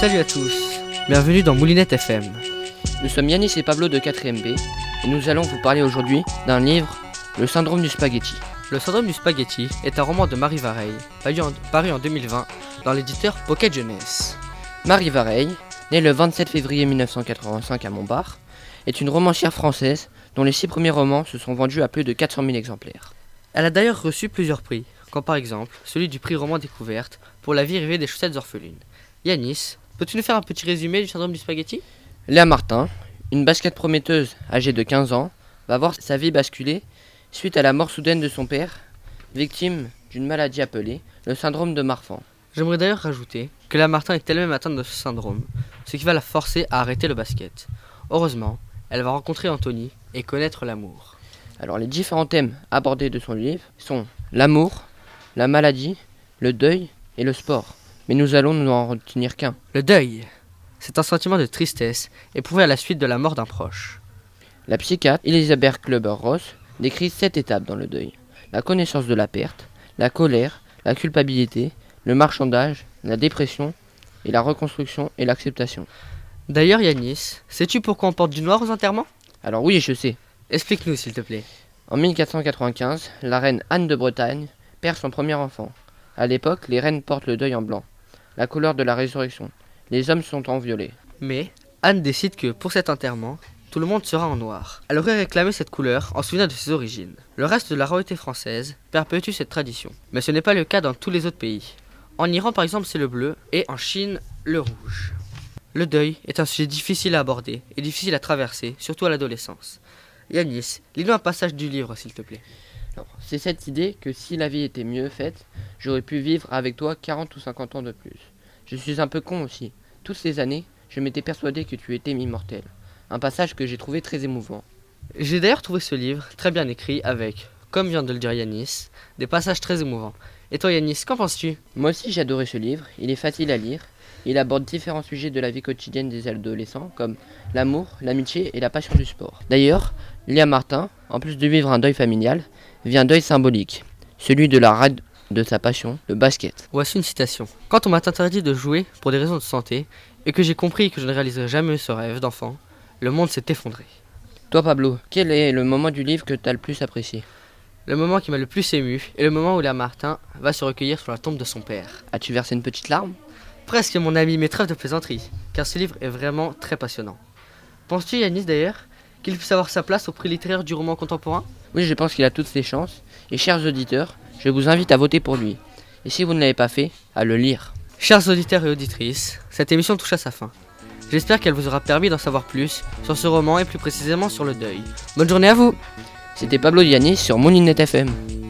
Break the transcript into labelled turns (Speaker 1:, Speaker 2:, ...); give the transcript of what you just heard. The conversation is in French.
Speaker 1: Salut à tous, bienvenue dans Moulinette FM.
Speaker 2: Nous sommes Yanis et Pablo de 4ème B et nous allons vous parler aujourd'hui d'un livre, Le syndrome du spaghetti.
Speaker 1: Le syndrome du spaghetti est un roman de Marie Vareille, paru en 2020 dans l'éditeur Pocket Jeunesse.
Speaker 2: Marie Vareille, née le 27 février 1985 à Montbard, est une romancière française dont les 6 premiers romans se sont vendus à plus de 400 000 exemplaires.
Speaker 1: Elle a d'ailleurs reçu plusieurs prix, comme par exemple celui du prix roman découverte pour La vie rêvée des chaussettes orphelines. Yanis, peux-tu nous faire un petit résumé du syndrome du spaghetti ?
Speaker 2: Léa Martin, une basket prometteuse âgée de 15 ans, va voir sa vie basculer suite à la mort soudaine de son père, victime d'une maladie appelée le syndrome de Marfan.
Speaker 1: J'aimerais d'ailleurs rajouter que Léa Martin est elle-même atteinte de ce syndrome, ce qui va la forcer à arrêter le basket. Heureusement, elle va rencontrer Anthony et connaître l'amour.
Speaker 2: Alors les différents thèmes abordés de son livre sont l'amour, la maladie, le deuil et le sport. Mais nous allons nous en retenir qu'un.
Speaker 1: Le deuil, c'est un sentiment de tristesse éprouvé à la suite de la mort d'un proche.
Speaker 2: La psychiatre Elisabeth Kübler-Ross décrit 7 étapes dans le deuil. La connaissance de la perte, la colère, la culpabilité, le marchandage, la dépression et la reconstruction et l'acceptation.
Speaker 1: D'ailleurs Yanis, sais-tu pourquoi on porte du noir aux enterrements ?
Speaker 2: Alors oui, je sais.
Speaker 1: Explique-nous s'il te plaît.
Speaker 2: En 1495, la reine Anne de Bretagne perd son premier enfant. À l'époque, les reines portent le deuil en blanc, la couleur de la résurrection. Les hommes sont en violet.
Speaker 1: Mais Anne décide que pour cet enterrement, tout le monde sera en noir. Elle aurait réclamé cette couleur en souvenir de ses origines. Le reste de la royauté française perpétue cette tradition. Mais ce n'est pas le cas dans tous les autres pays. En Iran par exemple c'est le bleu et en Chine le rouge. Le deuil est un sujet difficile à aborder et difficile à traverser, surtout à l'adolescence. Yanis, lis-nous un passage du livre s'il te plaît.
Speaker 2: Alors, c'est cette idée que si la vie était mieux faite, j'aurais pu vivre avec toi 40 ou 50 ans de plus. Je suis un peu con aussi. Toutes ces années, je m'étais persuadé que tu étais immortel. Un passage que j'ai trouvé très émouvant.
Speaker 1: J'ai d'ailleurs trouvé ce livre très bien écrit avec, comme vient de le dire Yanis, des passages très émouvants. Et toi Yanis, qu'en penses-tu ?
Speaker 2: Moi aussi j'ai adoré ce livre, il est facile à lire. Il aborde différents sujets de la vie quotidienne des adolescents, comme l'amour, l'amitié et la passion du sport. D'ailleurs, Léa Martin, en plus de vivre un deuil familial, vit un deuil symbolique, celui de la rade de sa passion, le basket.
Speaker 1: Voici une citation. Quand on m'a interdit de jouer pour des raisons de santé, et que j'ai compris que je ne réaliserai jamais ce rêve d'enfant, le monde s'est effondré.
Speaker 2: Toi Pablo, quel est le moment du livre que tu as le plus apprécié ?
Speaker 1: Le moment qui m'a le plus ému est le moment où Léa Martin va se recueillir sur la tombe de son père.
Speaker 2: As-tu versé une petite larme ?
Speaker 1: Presque mon ami, mais trêve de plaisanterie, car ce livre est vraiment très passionnant. Penses-tu Yanis d'ailleurs qu'il puisse avoir sa place au prix littéraire du roman contemporain ?
Speaker 2: Oui, je pense qu'il a toutes ses chances. Et chers auditeurs, je vous invite à voter pour lui. Et si vous ne l'avez pas fait, à le lire.
Speaker 1: Chers auditeurs et auditrices, cette émission touche à sa fin. J'espère qu'elle vous aura permis d'en savoir plus sur ce roman et plus précisément sur le deuil. Bonne journée à vous.
Speaker 2: C'était Pablo Yanis sur Moulinette FM.